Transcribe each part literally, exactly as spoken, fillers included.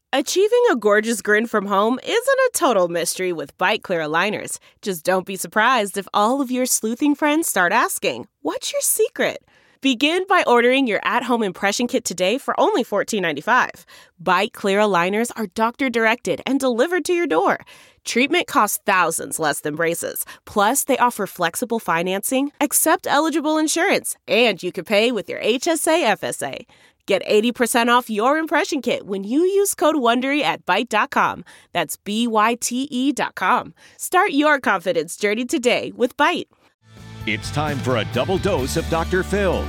Achieving a gorgeous grin from home isn't a total mystery with Byte Clear aligners. Just don't be surprised if all of your sleuthing friends start asking, "What's your secret?" Begin by ordering your at-home impression kit today for only fourteen ninety-five. Byte Clear aligners are doctor-directed and delivered to your door. Treatment costs thousands less than braces. Plus, they offer flexible financing, accept eligible insurance, and you can pay with your H S A F S A. Get eighty percent off your impression kit when you use code WONDERY at byte dot com. That's B Y T E dot com. Start your confidence journey today with Byte. It's time for a double dose of Doctor Phil.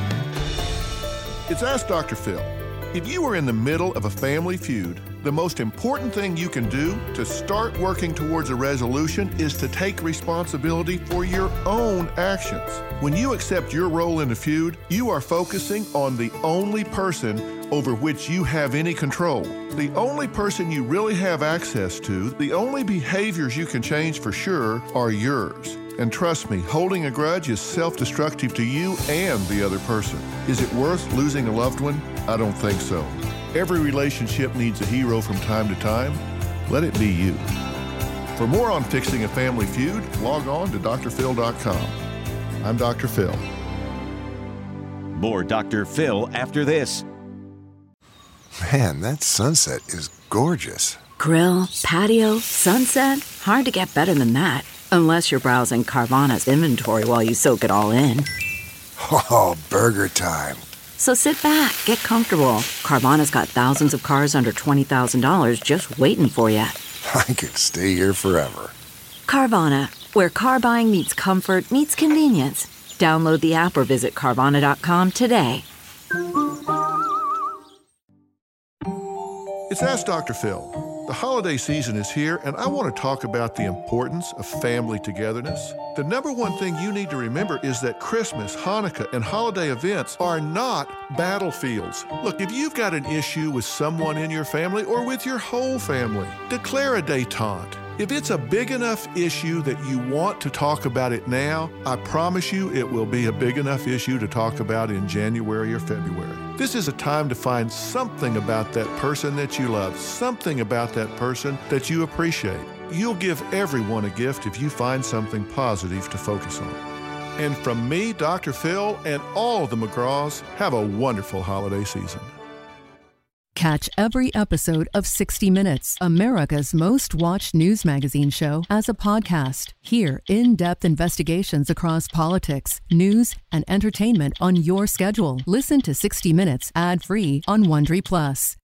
It's Ask Doctor Phil. If you are in the middle of a family feud, the most important thing you can do to start working towards a resolution is to take responsibility for your own actions. When you accept your role in the feud, you are focusing on the only person over which you have any control. The only person you really have access to, the only behaviors you can change for sure are yours. And trust me, holding a grudge is self-destructive to you and the other person. Is it worth losing a loved one? I don't think so. Every relationship needs a hero from time to time. Let it be you. For more on fixing a family feud, log on to D R phil dot com. I'm Doctor Phil. More Doctor Phil after this. Man, that sunset is gorgeous. Grill, patio, sunset. Hard to get better than that. Unless you're browsing Carvana's inventory while you soak it all in. Oh, burger time. So sit back, get comfortable. Carvana's got thousands of cars under twenty thousand dollars just waiting for you. I could stay here forever. Carvana, where car buying meets comfort, meets convenience. Download the app or visit Carvana dot com today. It's Ask Doctor Phil. The holiday season is here, and I want to talk about the importance of family togetherness. The number one thing you need to remember is that Christmas, Hanukkah, and holiday events are not battlefields. Look, if you've got an issue with someone in your family or with your whole family, declare a détente. If it's a big enough issue that you want to talk about it now, I promise you it will be a big enough issue to talk about in January or February. This is a time to find something about that person that you love, something about that person that you appreciate. You'll give everyone a gift if you find something positive to focus on. And from me, Doctor Phil, and all the McGraws, have a wonderful holiday season. Catch every episode of sixty minutes, America's most watched news magazine show, as a podcast. Hear in-depth investigations across politics, news, and entertainment on your schedule. Listen to sixty minutes ad-free on Wondery Plus.